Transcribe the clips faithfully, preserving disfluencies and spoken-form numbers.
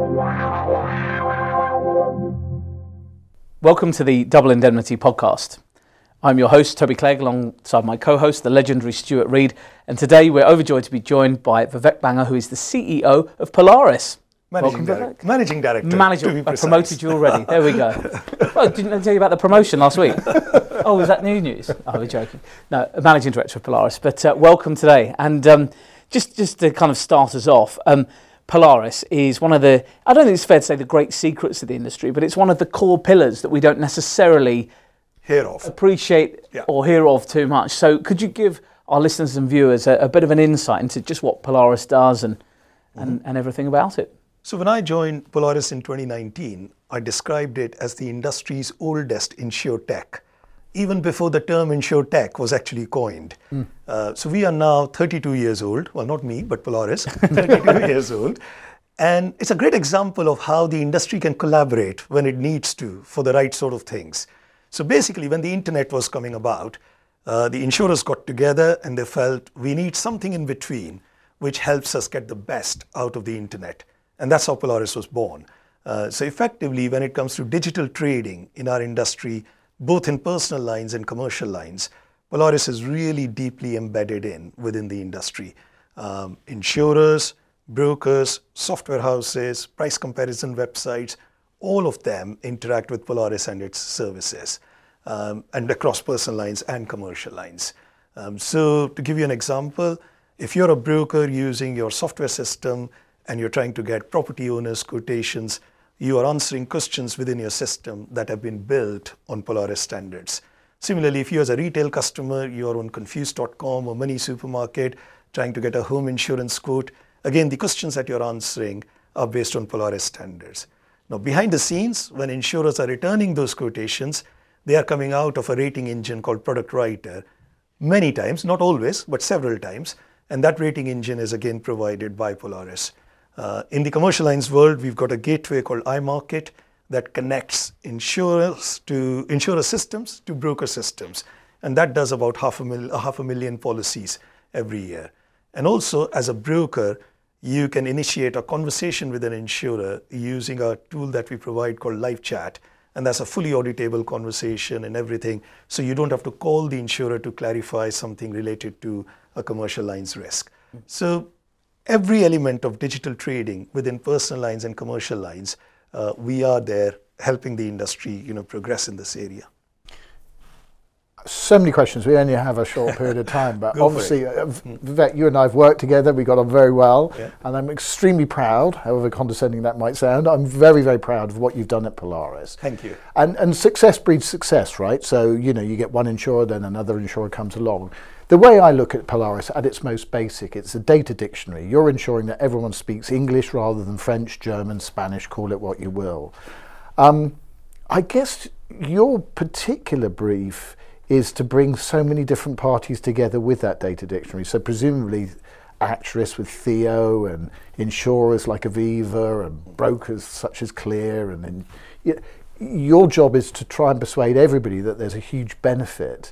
Welcome to the Double Indemnity podcast. I'm your host, Toby Clegg, alongside my co-host, the legendary Stuart Reid, and today we're overjoyed to be joined by Vivek Banga, who is the C E O of Polaris. Managing, Welcome, direct, managing Director. Manager, I promoted you already. There we go. Well, didn't I tell you about the promotion last week? Oh, was that new news? Oh, we're joking. No, Managing Director of Polaris. But uh, welcome today. And um, just, just to kind of start us off, um, Polaris is one of the, I don't think it's fair to say the great secrets of the industry, but it's one of the core pillars that we don't necessarily hear of, appreciate yeah. or hear of too much. So could you give our listeners and viewers a, a bit of an insight into just what Polaris does and, mm-hmm. and, and everything about it? So when I joined Polaris in twenty nineteen, I described it as the industry's oldest insurtech, even before the term insurtech was actually coined. Mm. Uh, so we are now thirty-two years old. Well, not me, but Polaris, thirty-two years old. And it's a great example of how the industry can collaborate when it needs to for the right sort of things. So basically, when the internet was coming about, uh, the insurers got together and they felt we need something in between which helps us get the best out of the internet. And that's how Polaris was born. Uh, so effectively, when it comes to digital trading in our industry, both in personal lines and commercial lines, Polaris is really deeply embedded in within the industry. Um, insurers, brokers, software houses, price comparison websites, all of them interact with Polaris and its services, um, and across personal lines and commercial lines. Um, so to give you an example, if you're a broker using your software system and you're trying to get property owners' quotations, you are answering questions within your system that have been built on Polaris standards. Similarly, if you as a retail customer, you're on Confused dot com or Money Supermarket trying to get a home insurance quote, again, the questions that you're answering are based on Polaris standards. Now, behind the scenes, when insurers are returning those quotations, they are coming out of a rating engine called Product Writer many times, not always, but several times, and that rating engine is again provided by Polaris. Uh, in the commercial lines world, we've got a gateway called iMarket that connects insurers to insurer systems to broker systems. And that does about half a, mil, half a million policies every year. And also, as a broker, you can initiate a conversation with an insurer using a tool that we provide called Live Chat. And that's a fully auditable conversation and everything. So you don't have to call the insurer to clarify something related to a commercial lines risk. Mm-hmm. So every element of digital trading within personal lines and commercial lines, uh, we are there helping the industry, you know, progress in this area. So many questions. We only have a short period of time, but obviously, uh, Vivek, you and I have worked together. We got on very well, yeah. and I'm extremely proud, however condescending that might sound. I'm very, very proud of what you've done at Polaris. Thank you. And and success breeds success, right? So you know, you get one insurer, then another insurer comes along. The way I look at Polaris at its most basic, it's a data dictionary. You're ensuring that everyone speaks English rather than French, German, Spanish, call it what you will. Um, I guess your particular brief is to bring so many different parties together with that data dictionary. So presumably actuaries with Theo and insurers like Aviva and brokers such as Clear. And then, you know, your job is to try and persuade everybody that there's a huge benefit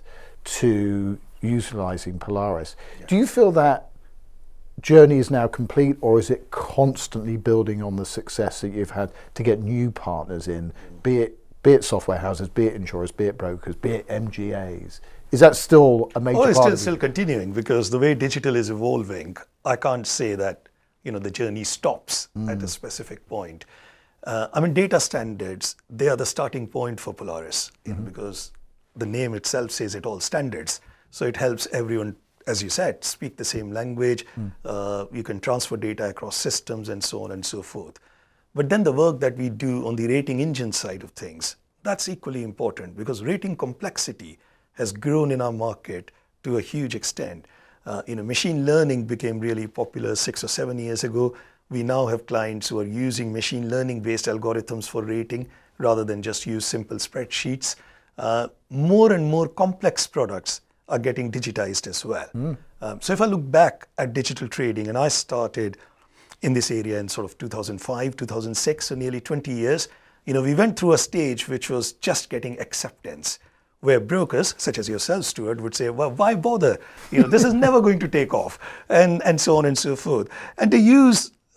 to utilising Polaris. Yeah. Do you feel that journey is now complete, or is it constantly building on the success that you've had to get new partners in, be it be it software houses, be it insurers, be it brokers, be it M G As? Is that still a major oh, it's part still, of still continuing, because the way digital is evolving, I can't say that, you know, the journey stops mm. at a specific point. Uh, I mean, data standards, they are the starting point for Polaris, you mm-hmm. know, because the name itself says it all, standards. So it helps everyone, as you said, speak the same language. Mm. Uh, you can transfer data across systems and so on and so forth. But then the work that we do on the rating engine side of things, that's equally important, because rating complexity has grown in our market to a huge extent. Uh, you know, machine learning became really popular six or seven years ago. We now have clients who are using machine learning based algorithms for rating rather than just use simple spreadsheets. Uh, more and more complex products are getting digitized as well. Mm. Um, so if I look back at digital trading, and I started in this area in sort of two thousand five, two thousand six, so nearly twenty years, you know, we went through a stage which was just getting acceptance, where brokers, such as yourself, Stuart, would say, well, why bother? You know, this is never going to take off, and, and so on and so forth. And to use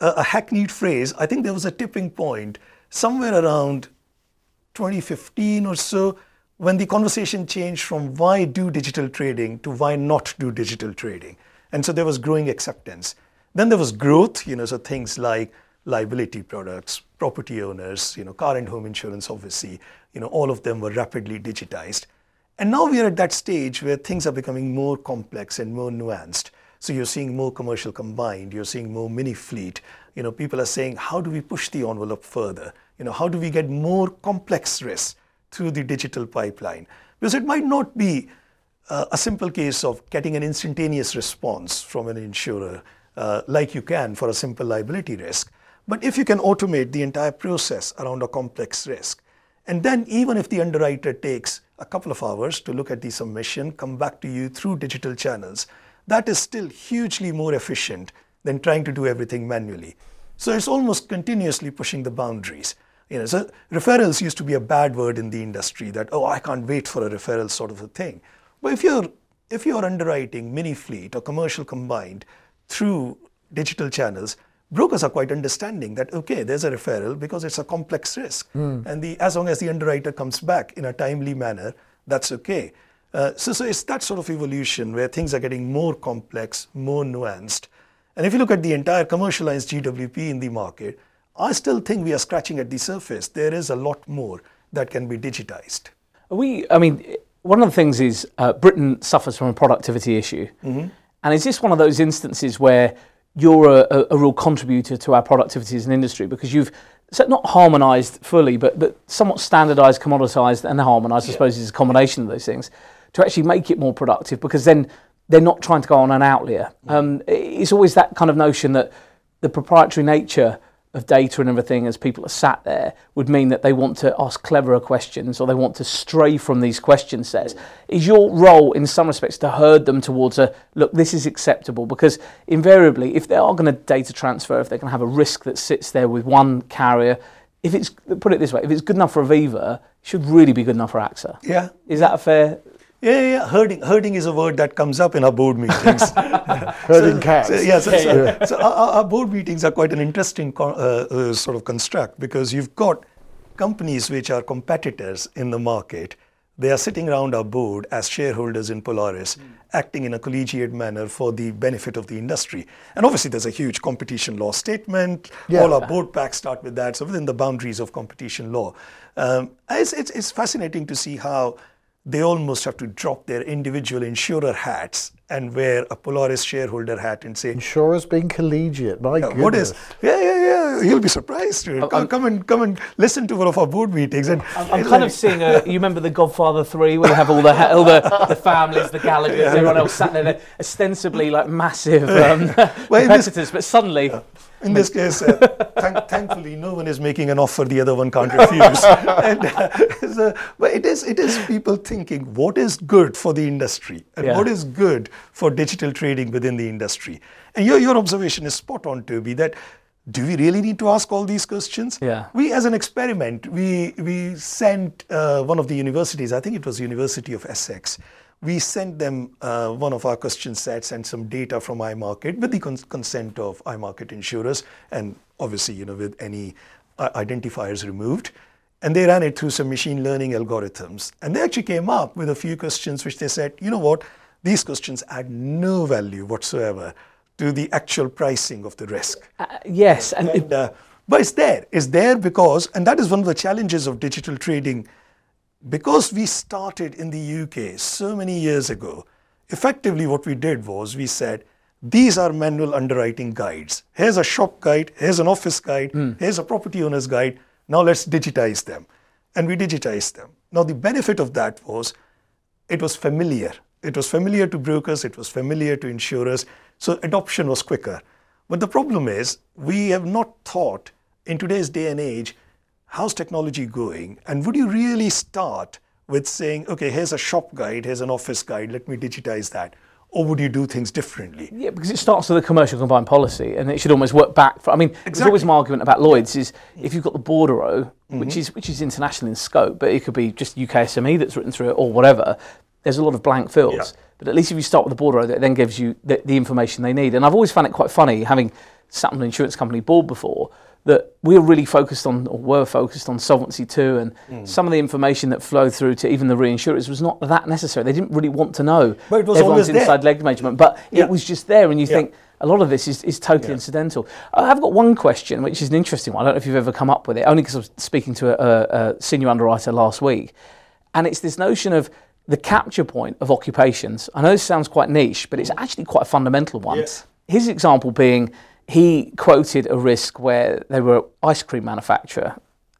a, a hackneyed phrase, I think there was a tipping point somewhere around twenty fifteen or so, when the conversation changed from why do digital trading to why not do digital trading. And so there was growing acceptance. Then there was growth, you know, so things like liability products, property owners, you know, car and home insurance, obviously, you know, all of them were rapidly digitized. And now we are at that stage where things are becoming more complex and more nuanced. So you're seeing more commercial combined, you're seeing more mini fleet. You know, people are saying, how do we push the envelope further? You know, how do we get more complex risks through the digital pipeline? Because it might not be uh, a simple case of getting an instantaneous response from an insurer uh, like you can for a simple liability risk. But if you can automate the entire process around a complex risk, and then even if the underwriter takes a couple of hours to look at the submission, come back to you through digital channels, that is still hugely more efficient than trying to do everything manually. So it's almost continuously pushing the boundaries. You know, so referrals used to be a bad word in the industry, that, oh, I can't wait for a referral sort of a thing. But if you're, if you're underwriting mini fleet or commercial combined through digital channels, brokers are quite understanding that, okay, there's a referral because it's a complex risk. Mm. And the, as long as the underwriter comes back in a timely manner, that's okay. Uh, so, so it's that sort of evolution where things are getting more complex, more nuanced. And if you look at the entire commercialized G W P in the market, I still think we are scratching at the surface. There is a lot more that can be digitized. We, I mean, one of the things is uh, Britain suffers from a productivity issue. Mm-hmm. And is this one of those instances where you're a, a real contributor to our productivity as an industry, because you've so not harmonised fully, but, but somewhat standardised, commoditised and harmonised, I suppose, is a combination of those things, to actually make it more productive, because then they're not trying to go on an outlier. Um, it's always that kind of notion that the proprietary nature of data and everything, as people are sat there, would mean that they want to ask cleverer questions or they want to stray from these question sets. Is your role in some respects to herd them towards a, look, this is acceptable? Because invariably, if they are going to data transfer, if they're going to have a risk that sits there with one carrier, if it's, put it this way, if it's good enough for Aviva, it should really be good enough for AXA. Yeah. Is that a fair... Yeah, yeah, yeah. Herding, herding is a word that comes up in our board meetings. Herding so, cats. So, yeah, so, so, so our, our board meetings are quite an interesting uh, uh, sort of construct, because you've got companies which are competitors in the market. They are sitting around our board as shareholders in Polaris, mm. acting in a collegiate manner for the benefit of the industry. And obviously there's a huge competition law statement. Yeah. All our board packs start with that, so within the boundaries of competition law. Um, it's, it's, it's fascinating to see how they almost have to drop their individual insurer hats and wear a Polaris shareholder hat and say, insurers being collegiate, my yeah, goodness. What is, yeah, yeah, yeah, you'll be surprised. Come, I'm, come and come and listen to one of our board meetings. And I'm, I'm kind like, of seeing, a, you remember The Godfather three, where you have all the all the, the families, the Gallaghers, yeah, everyone else sat there, they're ostensibly like massive um, well, competitors, this, but suddenly... Uh, In this case, uh, thank, thankfully, no one is making an offer the other one can't refuse. and, uh, so, but it is, it is people thinking what is good for the industry and yeah. what is good for digital trading within the industry. And your, your observation is spot on, Toby, that do we really need to ask all these questions? Yeah. We, as an experiment, we, we sent uh, one of the universities, I think it was University of Essex, we sent them uh, one of our question sets and some data from iMarket with the cons consent of iMarket insurers, and obviously, you know, with any uh, identifiers removed. And they ran it through some machine learning algorithms. And they actually came up with a few questions which they said, you know what, these questions add no value whatsoever to the actual pricing of the risk. Uh, yes. And, and uh, but it's there. It's there because, and that is one of the challenges of digital trading. Because we started in the U K so many years ago, effectively what we did was we said, these are manual underwriting guides. Here's a shop guide, here's an office guide, mm. here's a property owner's guide. Now let's digitize them. And we digitized them. Now the benefit of that was, it was familiar. It was familiar to brokers, it was familiar to insurers, so adoption was quicker. But the problem is, we have not thought in today's day and age, how's technology going? And would you really start with saying, okay, here's a shop guide, here's an office guide, let me digitize that? Or would you do things differently? Yeah, because it starts with a commercial combined policy and it should almost work back. For, I mean, exactly. There's always an argument about Lloyd's is if you've got the bordereau, mm-hmm. which is which is international in scope, but it could be just U K S M E that's written through it or whatever, there's a lot of blank fills. Yeah. But at least if you start with the border, it then gives you the, the information they need. And I've always found it quite funny, having sat on an insurance company board before, that we were really focused on, or were focused on Solvency two, and mm. some of the information that flowed through to even the reinsurers was not that necessary. They didn't really want to know but it was everyone's always inside there. leg measurement, but yeah. it was just there, and you yeah. think a lot of this is, is totally yeah. incidental. I've got one question, which is an interesting one. I don't know if you've ever come up with it, only because I was speaking to a, a senior underwriter last week, and it's this notion of the capture point of occupations. I know this sounds quite niche, but it's actually quite a fundamental one. Yes. His example being, he quoted a risk where they were an ice cream manufacturer,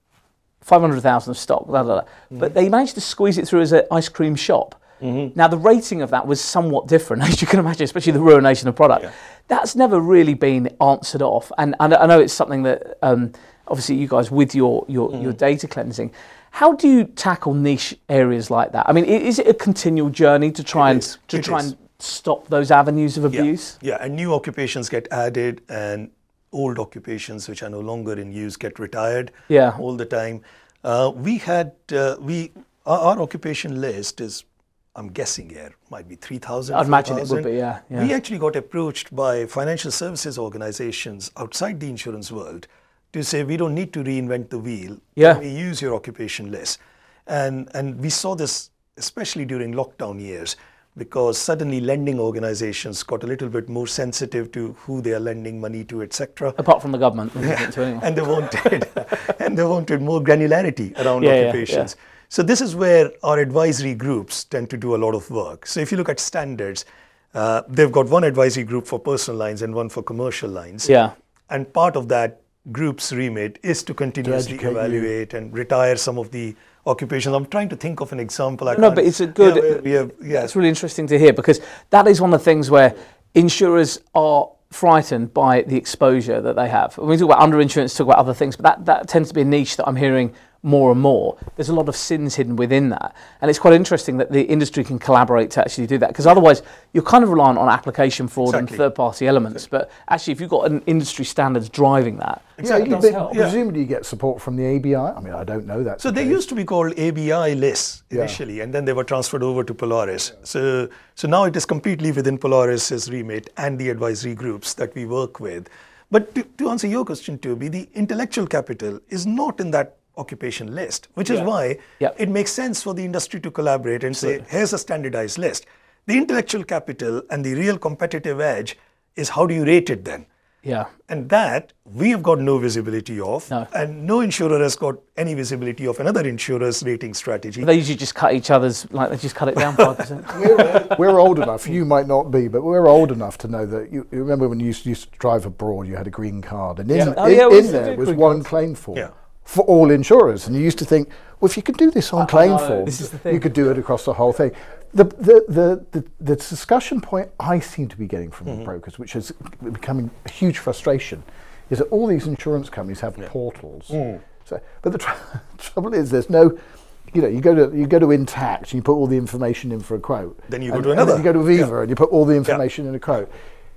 five hundred thousand of stock, blah, blah, blah. Mm-hmm. But they managed to squeeze it through as an ice cream shop. Mm-hmm. Now, the rating of that was somewhat different, as you can imagine, especially the ruination of product. Yeah. That's never really been answered off. And, and I know it's something that, um, obviously, you guys, with your, your, mm-hmm. your data cleansing, how do you tackle niche areas like that? I mean, is it a continual journey to try it and is. to it try is. and stop those avenues of abuse? Yeah. yeah, and new occupations get added, and old occupations which are no longer in use get retired. Yeah. all the time. Uh, we had uh, we our, our occupation list is, I'm guessing here, might be three thousand. I'd imagine it would be. Yeah, yeah. We actually got approached by financial services organizations outside the insurance world to say we don't need to reinvent the wheel. Yeah. We use your occupation list, and and we saw this especially during lockdown years, because suddenly lending organizations got a little bit more sensitive to who they are lending money to, et cetera. Apart from the government. Yeah. and they wanted and they wanted more granularity around yeah, occupations. Yeah, yeah. So this is where our advisory groups tend to do a lot of work. So if you look at standards, uh, they've got one advisory group for personal lines and one for commercial lines. Yeah. And part of that group's remit is to continuously to evaluate you. and retire some of the occupations. I'm trying to think of an example. I no, but it's a good. Yeah, we have, yeah. It's really interesting to hear, because that is one of the things where insurers are frightened by the exposure that they have. When we talk about underinsurance, talk about other things, but that, that tends to be a niche that I'm hearing more and more. There's a lot of sins hidden within that, and it's quite interesting that the industry can collaborate to actually do that, because otherwise you're kind of reliant on application fraud exactly. and third-party elements. Exactly. But actually, if you've got an industry standards driving that, exactly. it does help. Yeah. Presumably you get support from the A B I. I mean, I don't know that. So they used to be called A B I lists initially, yeah. and then they were transferred over to Polaris. Yeah. So, so now it is completely within Polaris's remit and the advisory groups that we work with. But to, to answer your question, Toby, the intellectual capital is not in that occupation list, which is yeah. why yeah. it makes sense for the industry to collaborate and say, here's a standardized list. The intellectual capital and the real competitive edge is how do you rate it then? Yeah. And that we have got no visibility of, no. and no insurer has got any visibility of another insurer's rating strategy. They usually just cut each other's, like they just cut it down five percent. we're, we're old enough, you might not be, but we're old enough to know that, you, you remember when you used, used to drive abroad, you had a green card, and in, yeah. in, oh, yeah, in there was one cards. claim form. Yeah. For all insurers, and you used to think, well, if you could do this on uh, claim no, form, this is the thing. you could do it across the whole thing. The the the the, the discussion point I seem to be getting from mm-hmm. the brokers, which is becoming a huge frustration, is that all these insurance companies have yeah. portals. Mm. So, but the tr- trouble is, there's no, you know, you go to you go to Intact and you put all the information in for a quote. Then you go and, to another. And then you go to Aviva yeah. and you put all the information yeah. in a quote.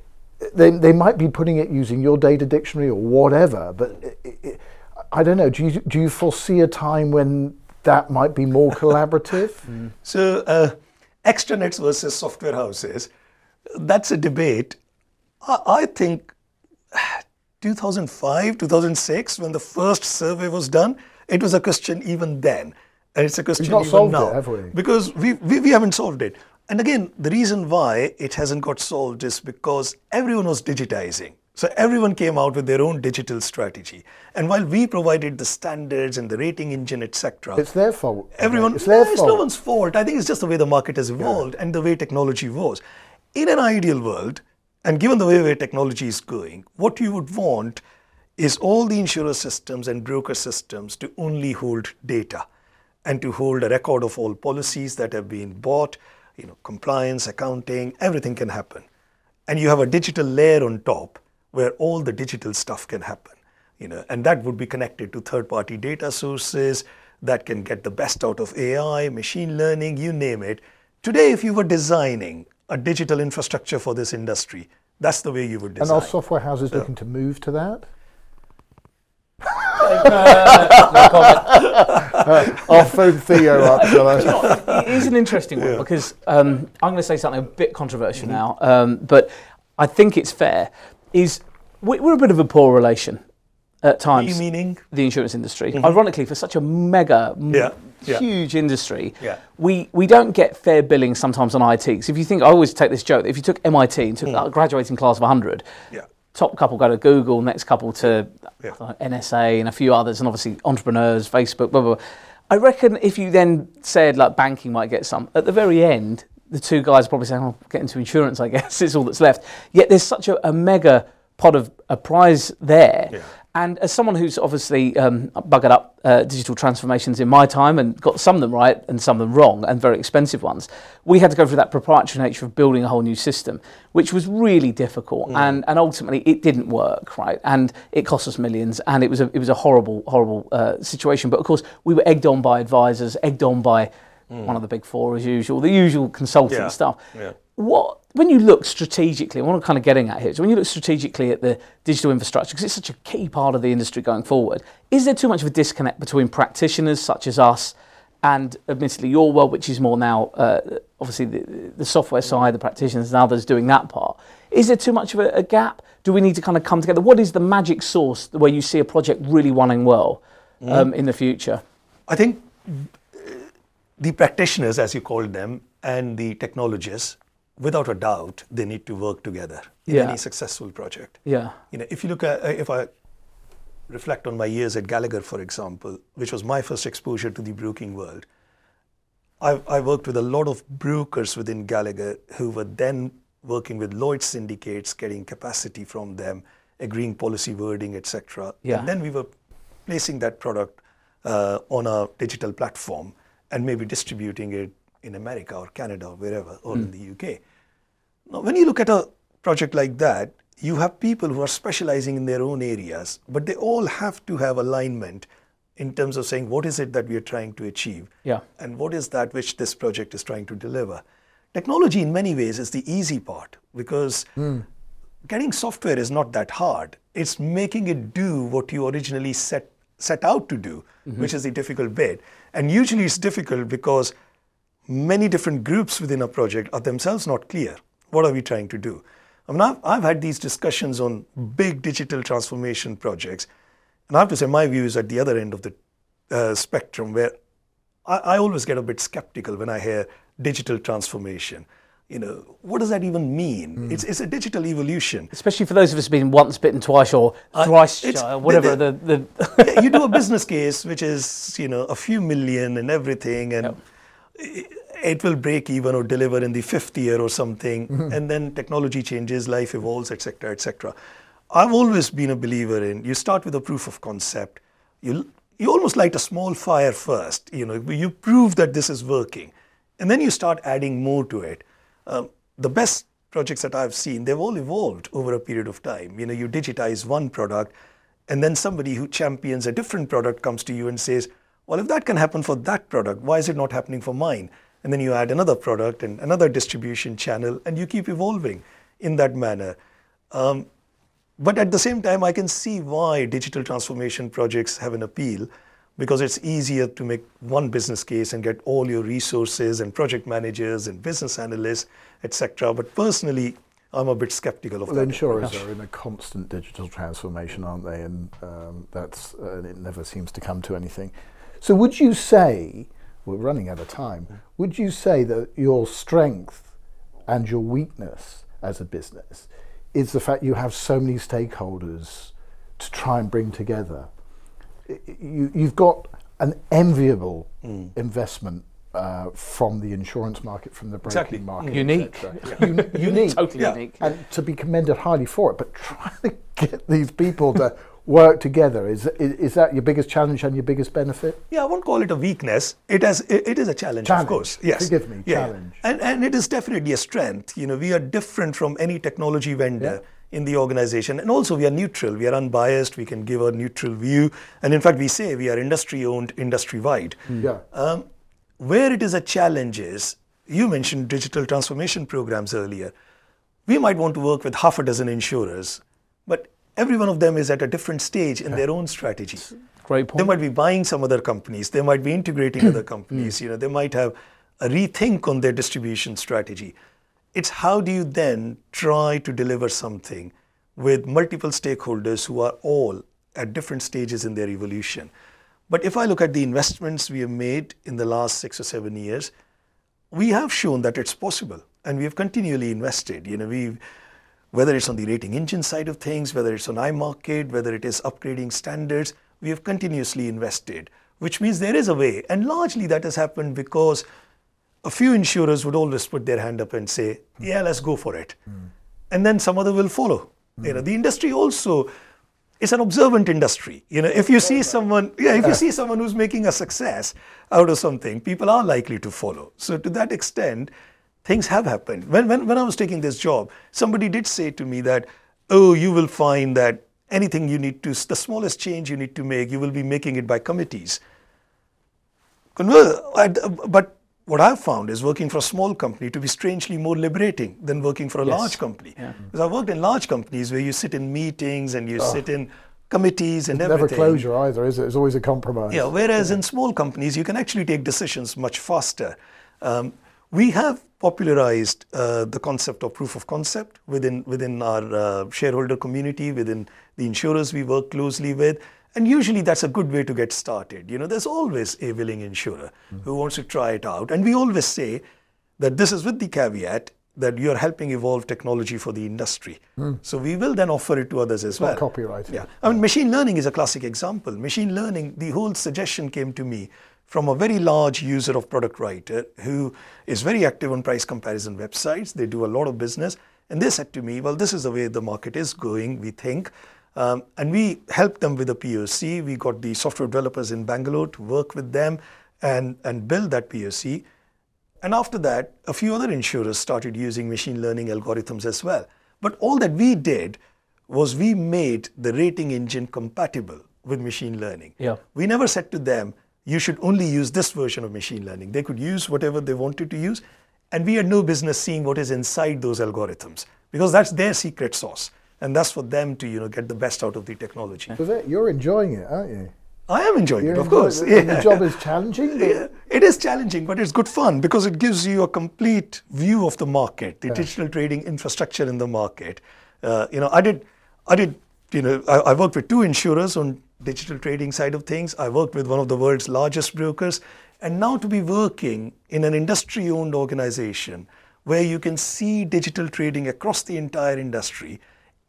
They they might be putting it using your data dictionary or whatever, but. It, it, I don't know. Do you do you foresee a time when that might be more collaborative? mm. So, uh, extranets versus software houses, that's a debate. I, I think two thousand five, two thousand six, when the first survey was done, it was a question even then, and it's a question We've not even solved now. It, have we? Because we, we we haven't solved it. And again, the reason why it hasn't got solved is because everyone was digitizing. So everyone came out with their own digital strategy. And while we provided the standards and the rating engine, et cetera, it's their fault. Everyone, it's their no, fault. It's no one's fault. I think it's just the way the market has evolved yeah. and the way technology was. In an ideal world, and given the way where technology is going, what you would want is all the insurer systems and broker systems to only hold data and to hold a record of all policies that have been bought, you know, compliance, accounting, everything can happen. And you have a digital layer on top where all the digital stuff can happen, you know, and that would be connected to third-party data sources that can get the best out of A I, machine learning, you name it. Today, if you were designing a digital infrastructure for this industry, that's the way you would design. And are software houses so. looking to move to that? uh, no comment. uh, I'll phone Theo up, shall I? You know, it is an interesting one, yeah. because um, I'm going to say something a bit controversial mm-hmm. now, um, but I think it's fair. Is we're a bit of a poor relation at times. You meaning? The insurance industry. Mm-hmm. Ironically, for such a mega, yeah. Yeah. huge industry, yeah. we, we don't get fair billing sometimes on I T. So if you think, I always take this joke, if you took M I T and took mm. a graduating class of one hundred, yeah. top couple go to Google, next couple to yeah. know, N S A and a few others, and obviously entrepreneurs, Facebook, blah, blah, blah. I reckon if you then said like banking might get some, at the very end, the two guys are probably saying, oh, get into insurance, I guess, it's all that's left. Yet there's such a, a mega pot of a prize there. Yeah. And as someone who's obviously um, buggered up uh, digital transformations in my time and got some of them right and some of them wrong and very expensive ones, we had to go through that proprietary nature of building a whole new system, which was really difficult. Mm. And, and ultimately it didn't work, right? And it cost us millions, and it was a, it was a horrible, horrible uh, situation. But of course, we were egged on by advisors, egged on by mm. one of the big four as usual, the usual consulting yeah. stuff. Yeah. What, when you look strategically, what I'm kind of getting at here is when you look strategically at the digital infrastructure, because it's such a key part of the industry going forward, is there too much of a disconnect between practitioners such as us and admittedly your world, which is more now uh, obviously the, the software side, the practitioners and others doing that part? Is there too much of a, a gap? Do we need to kind of come together? What is the magic sauce where you see a project really running well um, mm. in the future? I think the practitioners, as you called them, and the technologists, without a doubt, they need to work together in yeah. any successful project. Yeah. You know, if you look at, if I reflect on my years at Gallagher, for example, which was my first exposure to the broking world, I, I worked with a lot of brokers within Gallagher who were then working with Lloyd's syndicates, getting capacity from them, agreeing policy wording, et cetera. Yeah. And then we were placing that product uh, on a digital platform and maybe distributing it in America or Canada or wherever, or mm. in the U K. Now, when you look at a project like that, you have people who are specializing in their own areas, but they all have to have alignment in terms of saying, what is it that we are trying to achieve? Yeah. And what is that which this project is trying to deliver? Technology, in many ways, is the easy part, because mm. getting software is not that hard. It's making it do what you originally set, set out to do, mm-hmm. which is the difficult bit. And usually it's difficult because many different groups within a project are themselves not clear. What are we trying to do? I mean, I've, I've had these discussions on big digital transformation projects, and I have to say my view is at the other end of the uh, spectrum, where I, I always get a bit skeptical when I hear digital transformation. You know, what does that even mean? Mm. It's, it's a digital evolution. Especially for those of us who've been once bitten, twice, or thrice, uh, or whatever. The, the, the yeah, you do a business case, which is, you know, a few million and everything, and yep. it, it will break even or deliver in the fifth year or something, mm-hmm. and then technology changes, life evolves, et cetera, et cetera. I've always been a believer in, you start with a proof of concept. You you almost light a small fire first. You know, you prove that this is working, and then you start adding more to it. Um, the best projects that I've seen, they've all evolved over a period of time. You know, you digitize one product, and then somebody who champions a different product comes to you and says, well, if that can happen for that product, why is it not happening for mine? And then you add another product and another distribution channel, and you keep evolving in that manner. Um, but at the same time, I can see why digital transformation projects have an appeal, because it's easier to make one business case and get all your resources and project managers and business analysts, et cetera. But personally, I'm a bit skeptical of well, that. Insurers are in a constant digital transformation, aren't they? And um, that's uh, it never seems to come to anything. So would you say, we're running out of time, would you say that your strength and your weakness as a business is the fact you have so many stakeholders to try and bring together? You, you've got an enviable mm. investment uh, from the insurance market, from the broking exactly. market. Unique. Yeah. Uni- unique. Totally yeah. unique. And to be commended highly for it, but trying to get these people to work together, is, is is that your biggest challenge and your biggest benefit? Yeah, I won't call it a weakness. It has, it, it is a challenge, challenge, of course. Yes. Forgive me, yeah. challenge. And, and it is definitely a strength. You know, we are different from any technology vendor yeah. in the organization. And also we are neutral. We are unbiased. We can give a neutral view. And in fact, we say we are industry-owned, industry-wide. Mm. Yeah. Um, where it is a challenge is, you mentioned digital transformation programs earlier. We might want to work with half a dozen insurers, but every one of them is at a different stage in their own strategy. Great point. They might be buying some other companies. They might be integrating other companies. You know, they might have a rethink on their distribution strategy. It's how do you then try to deliver something with multiple stakeholders who are all at different stages in their evolution. But if I look at the investments we have made in the last six or seven years, we have shown that it's possible, and we have continually invested. You know, we've, whether it's on the rating engine side of things, whether it's on iMarket, whether it is upgrading standards, we have continuously invested, which means there is a way. And largely that has happened because a few insurers would always put their hand up and say, yeah, let's go for it. Mm. And then some other will follow. Mm. You know, the industry also, it's an observant industry. You know, if you see someone, yeah, if you see someone who's making a success out of something, people are likely to follow. So to that extent, things have happened. When, when, when I was taking this job, somebody did say to me that, oh, you will find that anything you need to, the smallest change you need to make, you will be making it by committees. But what I've found is working for a small company to be strangely more liberating than working for a yes. large company. Yeah. Because I've worked in large companies where you sit in meetings and you oh. sit in committees and it's everything. Never closure either, is it? It's always a compromise. Yeah, whereas yeah. in small companies, you can actually take decisions much faster. Um, we have popularized uh, the concept of proof of concept within, within our uh, shareholder community, within the insurers we work closely with. And usually that's a good way to get started. You know, there's always a willing insurer mm. who wants to try it out. And we always say that this is with the caveat that you're helping evolve technology for the industry. Mm. So we will then offer it to others as well. Not copyright. Yeah. I mean, machine learning is a classic example. Machine learning, the whole suggestion came to me from a very large user of Product Writer who is very active on price comparison websites. They do a lot of business. And they said to me, well, this is the way the market is going, we think. Um, and we helped them with a P O C. We got the software developers in Bangalore to work with them and, and build that P O C. And after that, a few other insurers started using machine learning algorithms as well. But all that we did was we made the rating engine compatible with machine learning. Yeah. We never said to them, you should only use this version of machine learning. They could use whatever they wanted to use. And we had no business seeing what is inside those algorithms because that's their secret sauce. And that's for them to, you know, get the best out of the technology. So you're enjoying it, aren't you? I am enjoying you're it, of enjoying course. It. Yeah. The job is challenging? Yeah, it is challenging, but it's good fun because it gives you a complete view of the market, the yeah. digital trading infrastructure in the market. Uh, you know, I did, I did, you know, I, I worked with two insurers on digital trading side of things. I worked with one of the world's largest brokers. And now to be working in an industry-owned organization where you can see digital trading across the entire industry,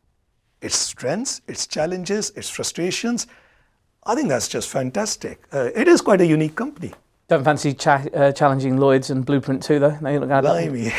its strengths, its challenges, its frustrations, I think that's just fantastic. Uh, it is quite a unique company. Don't fancy cha uh, challenging Lloyd's and Blueprint too, though? No, you're not Blimey.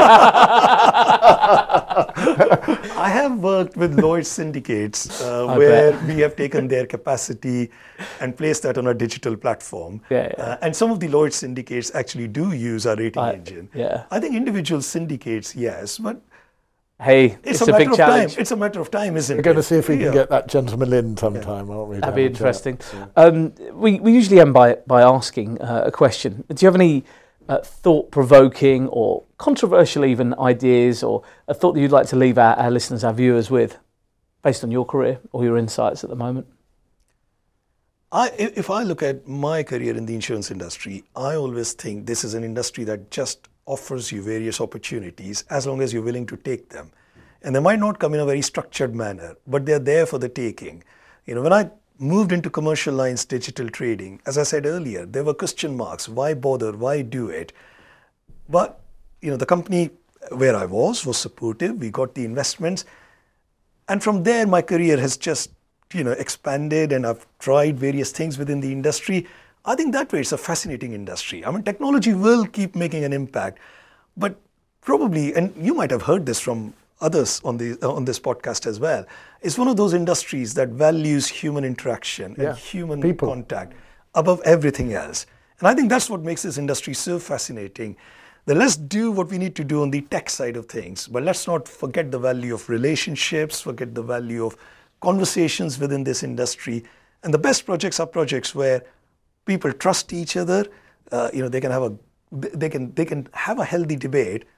I have worked with Lloyd's syndicates uh, where bet. we have taken their capacity and placed that on a digital platform. Yeah, yeah. Uh, and some of the Lloyd's syndicates actually do use our rating I, engine. Yeah. I think individual syndicates, yes, but hey, it's, it's a, a big challenge. Time. It's a matter of time, isn't We're it? We're going to see if we yeah. can get that gentleman in sometime, yeah. aren't we? That'd be interesting. Yeah. Um, we, we usually end by, by asking uh, a question. Do you have any uh, thought-provoking or controversial even ideas or a thought that you'd like to leave our, our listeners, our viewers with, based on your career or your insights at the moment? I, if I look at my career in the insurance industry, I always think this is an industry that just offers you various opportunities as long as you're willing to take them. And they might not come in a very structured manner, but they're there for the taking. You know, when I moved into commercial lines digital trading, as I said earlier, there were question marks. Why bother? Why do it? But, you know, the company where I was was supportive. We got the investments. And from there, my career has just, you know, expanded and I've tried various things within the industry. I think that way it's a fascinating industry. I mean, technology will keep making an impact, but probably, and you might have heard this from others on the uh, on this podcast as well, it's one of those industries that values human interaction yeah. and human People. contact above everything else. And I think that's what makes this industry so fascinating. That let's do what we need to do on the tech side of things, but let's not forget the value of relationships, forget the value of conversations within this industry. And the best projects are projects where people trust each other. Uh, you know, they can have a they can they can have a healthy debate,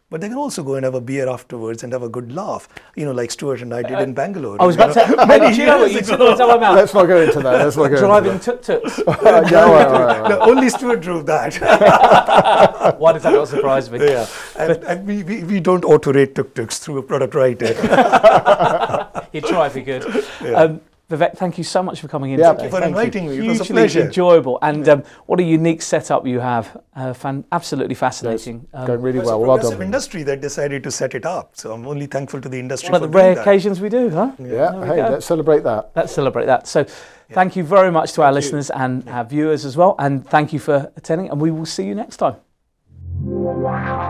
but they can also go and have a beer afterwards and have a good laugh. You know, like Stuart and I did in Bangalore. I was about to say, many do you know what you years took ago. the time out? Let's not go into that. Let's not go Driving into tuk-tuks. that. Yeah, all right, all right, all right. No, only Stuart drove that. Why does that not surprise me? Yeah, and, and we, we, we don't auto-rate tuk-tuks through a product writer. He'd try if he could. Yeah. Um, Vivek, thank you so much for coming in Yeah, today. Thank you for Thank you. inviting me. It was a Hugely pleasure. enjoyable, and um, what a unique setup you have. Uh, fan, absolutely fascinating. It's Um, going really It's a well. Well progressive done. industry that decided to set it up. So I'm only thankful to the industry one for of the rare doing that. occasions we do, huh? Yeah, There we hey, go. let's celebrate that. Let's celebrate that. So, thank you very much to our Thank you. listeners and our viewers as well, and thank you for attending. And we will see you next time.